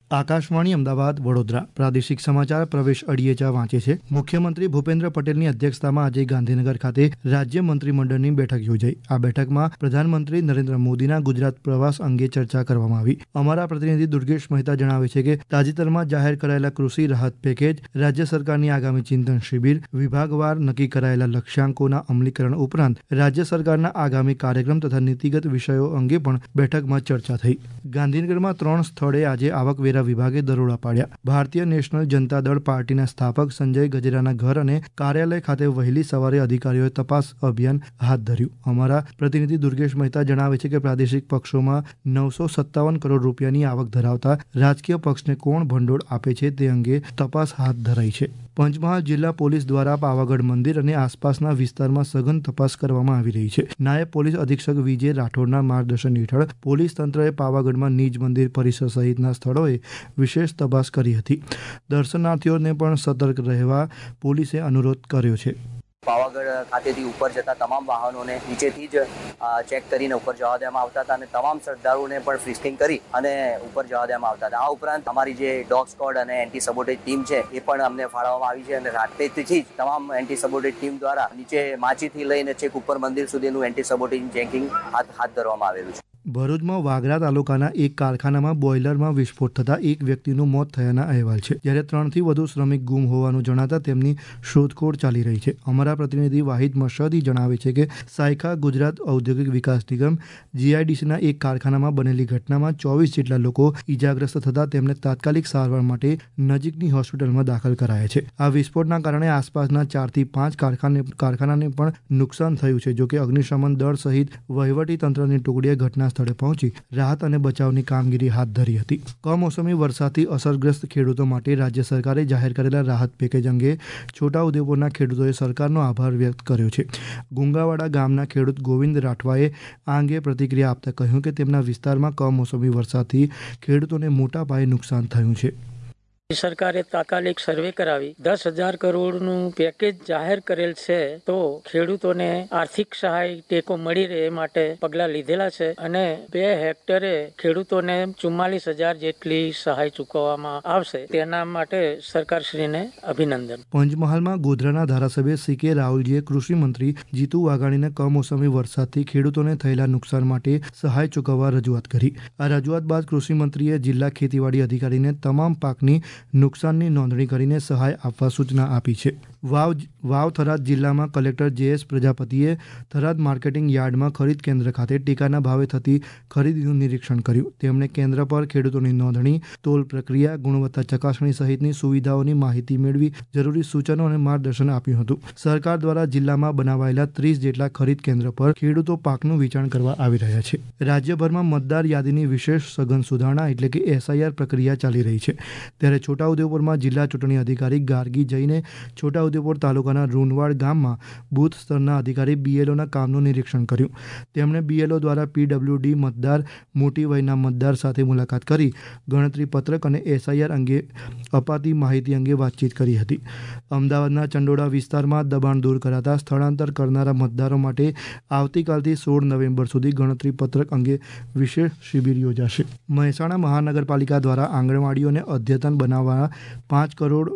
આકાશવાણી અમદાવાદ વડોદરા પ્રાદેશિક સમાચાર પ્રવેશ અડિયેચા વાંચે છે. મુખ્યમંત્રી ભૂપેન્દ્ર પટેલની અધ્યક્ષતામાં આજે ગાંધીનગર ખાતે રાજ્ય મંત્રીમંડળની બેઠક યોજાઈ. આ બેઠકમાં પ્રધાનમંત્રી નરેન્દ્ર મોદીના ગુજરાત પ્રવાસ અંગે ચર્ચા કરવામાં આવી. અમારા પ્રતિનિધિ દુર્ગેશ મહેતા જણાવે છે કે તાજેતરમાં જાહેર કરાયેલા કૃષિ રાહત પેકેજ, રાજ્ય સરકારની આગામી ચિંતન શિબિર, વિભાગવાર નક્કી કરાયેલા લક્ષ્યાંકોના અમલીકરણ ઉપરાંત રાજ્ય સરકારના આગામી કાર્યક્રમ તથા નીતિગત વિષયો અંગે પણ બેઠકમાં ચર્ચા થઈ. ગાંધીનગરમાં 3 સ્થળે આજે આવકવેરા વિભાગે દરોડા પાડ્યા. ભારતીય નેશનલ જનતા દળ પાર્ટીના સ્થાપક સંજય ગજેરાના ઘર અને કાર્યાલય ખાતે વહેલી સવારે અધિકારીઓએ તપાસ અભિયાન હાથ ધર્યું. અમારા પ્રતિનિધિ દુર્ગેશ મહેતા જણાવે છે કે પ્રાદેશિક પક્ષોમાં 957 કરોડ રૂપિયાની આવક ધરાવતા રાજકીય પક્ષને કોણ ભંડોળ આપે છે તે અંગે તપાસ હાથ ધરાઈ છે. પંચમહાલ જિલ્લા પોલીસ દ્વારા પાવાગઢ મંદિર અને આસપાસના વિસ્તારમાં સઘન તપાસ કરવામાં આવી રહી છે. નાયબ પોલીસ અધિક્ષક વિજય રાઠોડના માર્ગદર્શન હેઠળ પોલીસ તંત્રએ પાવાગઢમાં નિજ મંદિર પરિસર સહિતના સ્થળોએ વિશેષ તપાસ કરી હતી. દર્શનાર્થીઓને પણ સતર્ક રહેવા પોલીસે અનુરોધ કર્યો છે. પાવાગઢ ખાતેથી ઉપર જતા તમામ વાહનોને નીચેથી જ ચેક કરીને ઉપર જવા દેવામાં આવતા હતા અને તમામ શ્રદ્ધાળુઓને પણ ફ્રિસ્કિંગ કરી અને ઉપર જવા દેવામાં આવતા હતા. આ ઉપરાંત અમારી જે ડોગ સ્ક્વોડ અને એન્ટી સબોટેજ ટીમ છે એ પણ અમને ફાળવવામાં આવી છે અને રાત્રેથી જ તમામ એન્ટી સબોટેજ ટીમ દ્વારા નીચે માચીથી લઈને છેક ઉપર મંદિર સુધીનું એન્ટી સબોટેજ ચેકિંગ હાથ ધરવામાં આવેલું છે. ભરૂચમાં વાગરા તાલુકાના એક કારખાનામાં બોઇલરમાં વિસ્ફોટ થતાં એક વ્યક્તિનું મોત થયાના અહેવાલ છે, જ્યારે 3થી વધુ શ્રમિક ગુમ હોવાનું જણાતા તેમની શોધખોળ ચાલી રહી છે. અમારા પ્રતિનિધિ વાહિદ મશહદી જણાવે છે કે સાયખા ગુજરાત ઔદ્યોગિક વિકાસ નિગમ GIDCના એક કારખાનામાં બનેલી ઘટનામાં 24 જેટલા લોકો ઇજાગ્રસ્ત થતાં તેમને તાત્કાલિક સારવાર માટે નજીકની હોસ્પિટલમાં દાખલ કરાયા છે. આ વિસ્ફોટના કારણે આસપાસના 4થી 5 કારખાનાને પણ નુકસાન થયું છે. જોકે અગ્નિશમન દળ સહિત વહીવટી તંત્રની ટુકડીએ ઘટના સ્થળે પહોંચી રાહત અને બચાવની કામગીરી હાથ ધરી હતી. કમોસમી વરસાદથી અસરગ્રસ્ત ખેડૂતો માટે રાજ્ય સરકારે જાહેર કરેલા રાહત પેકેજ અંગે છોટાઉદેપુરના ખેડૂતોએ સરકારનો આભાર વ્યક્ત કર્યો છે. ગુંગાવાડા ગામના ખેડૂત ગોવિંદ રાઠવાએ આ અંગે પ્રતિક્રિયા આપતા કહ્યું કે તેમના વિસ્તારમાં કમોસમી વરસાદથી ખેડૂતોને મોટા પાયે નુકસાન થયું છે. સરકારે તાત્કાલિક સર્વે કરાવી 10,000 કરોડનું પેકેજ જાહેર કરેલ છે, તો ખેડૂતોને આર્થિક સહાય ટેકો મળી રહે એ માટે પગલાં લીધેલા છે અને 2 હેક્ટરે ખેડૂતોને 44,000 જેટલી સહાય ચૂકવવામાં આવશે. તેના માટે સરકારશ્રીને અભિનંદન. પંચમહાલમાં ગોધરાના ધારાસભ્ય CK રાહુલજીએ કૃષિ મંત્રી જીતુ વાઘાણીને કમોસમી વરસાદથી ખેડૂતોને થયેલા નુકસાન માટે સહાય ચૂકવવા રજૂઆત કરી. આ રજૂઆત બાદ કૃષિ મંત્રીએ જિલ્લા ખેતીવાડી અધિકારીને તમામ પાકની નુકસાનની નોંધણી કરીને સહાય આપવા સૂચના આપી છે. વાવ થરાદ જિલ્લામાં કલેક્ટર JS પ્રજાપતિએ થરાદ માર્કેટિંગ યાર્ડમાં ખરીદ કેન્દ્ર ખાતે ટેકાના ભાવે થતી ખરીદીનું નિરીક્ષણ કર્યું. તેમણે કેન્દ્ર પર ખેડૂતોની નોંધણી, તોલ પ્રક્રિયા, ગુણવત્તા ચકાસણી સહિતની સુવિધાઓની માહિતી મેળવી જરૂરી સૂચનો અને માર્ગદર્શન આપ્યું હતું. સરકાર દ્વારા જિલ્લામાં બનાવાયેલા 30 જેટલા ખરીદ કેન્દ્ર પર ખેડૂતો પાકનું વેચાણ કરવા આવી રહ્યા છે. રાજ્યભરમાં મતદાર યાદીની વિશેષ સઘન સુધારણા એટલે કે SIR પ્રક્રિયા ચાલી રહી છે, ત્યારે છોટાઉદેપુરમાં જિલ્લા ચૂંટણી અધિકારી ગાર્ગી જઈને છોટાઉદેપુર તાલુકાના રૂનવાડ ગામમાં બૂથ સ્તરના અધિકારી BLOના કામનું નિરીક્ષણ કર્યું. તેમણે BLO દ્વારા PWD મતદાર, મોટી વયના મતદાર સાથે મુલાકાત કરી ગણતરી પત્રક અને SIR અંગે અપાતી માહિતી અંગે વાતચીત કરી હતી. અમદાવાદના ચંડોળા વિસ્તારમાં દબાણ દૂર કરાતા સ્થળાંતર કરનારા મતદારો માટે આવતીકાલથી 16 નવેમ્બર સુધી ગણતરી પત્રક અંગે વિશેષ શિબિર યોજાશે. મહેસાણા મહાનગરપાલિકા દ્વારા આંગણવાડીઓને અદ્યતન બનાવવા 5 કરોડ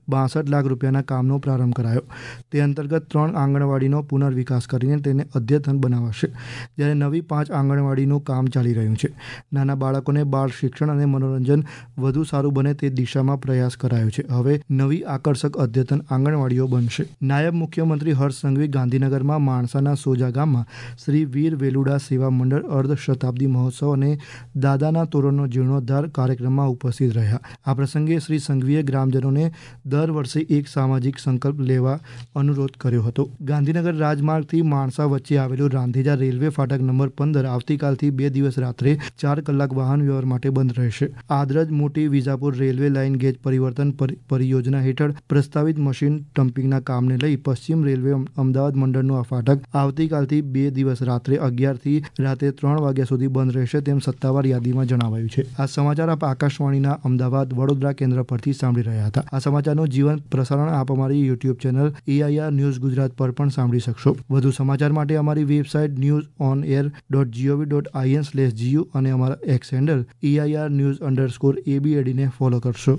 62 લાખ રૂપિયાના કામનો પ્રારંભ કરાયો. તે અંતર્ગત 3 આંગણવાડીનો પુનર્વિકાસ કરીને તેને અદ્યતન બનાવાશે, જ્યારે નવી 5 આંગણવાડીનું કામ ચાલી રહ્યું છે. નાના બાળકોને બાળ શિક્ષણ અને મનોરંજન વધુ સારું બને તે દિશામાં પ્રયાસ કરાયો છે. હવે નવી આકર્ષક અદ્યતન આંગણવાડીઓ બનશે. નાયબ મુખ્યમંત્રી હર્ષ સંઘવી ગાંધીનગરમાં માણસાના સોજા ગામમાં શ્રી વીર વેલુડા સેવા મંડળ અર્ધ શતાબ્દી મહોત્સવ અને દાદાના તોરણનો જીર્ણોદ્ધાર કાર્યક્રમમાં ઉપસ્થિત રહ્યા. આ પ્રસંગે શ્રી સંઘવીએ ગ્રામજનોને દર વર્ષે એક સામાજિક સંકલ્પ લેવા અનુરોધ કર્યો હતો. ગાંધીનગર રાજમાર્ગથી માણસા વચ્ચે આવેલું રાંધેજા રેલવે ફાટક નંબર 15 આવતીકાલથી 2 દિવસ રાત્રે 4 કલાક વાહન વ્યવહાર માટે બંધ રહેશે. આદરજ મોટી વિજાપુર રેલવે લાઇન ગેજ પરિવર્તન પરિયોજના હેઠળ પ્રસ્તાવિત મશીન ડમ્પિંગના કામને લઈ પશ્ચિમ રેલવે અમદાવાદ મંડળનું આ ફાટક આવતીકાલથી 2 દિવસ રાત્રે 11 થી રાત્રે 3 વાગ્યા સુધી બંધ રહેશે, તેમ સત્તાવાર યાદીમાં જણાવાયું છે. આ સમાચાર આપ આકાશવાણીના અમદાવાદ વડોદરા કેન્દ્ર પરથી સાંભળી રહ્યા હતા. આ સમાચારનું જીવંત પ્રસારણ આપ અમારી અમારી YouTube channel EIR news Gujarat પર પણ સાંભળી શકશો. વધુ સમાચાર માટે અમારી વેબસાઇટ newsonair.gov.in/gu અને અમારા એક્સ હેન્ડલ EIR news_ABAD ને ફોલો કરશો.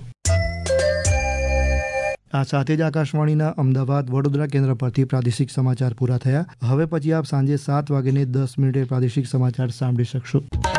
આ સાથે જ આકાશવાણીના અમદાવાદ વડોદરા કેન્દ્ર પરથી પ્રાદેશિક સમાચાર પૂરા થયા. હવે પછી આપ સાંજે 7:10 પ્રાદેશિક સમાચાર સાંભળી શકશો.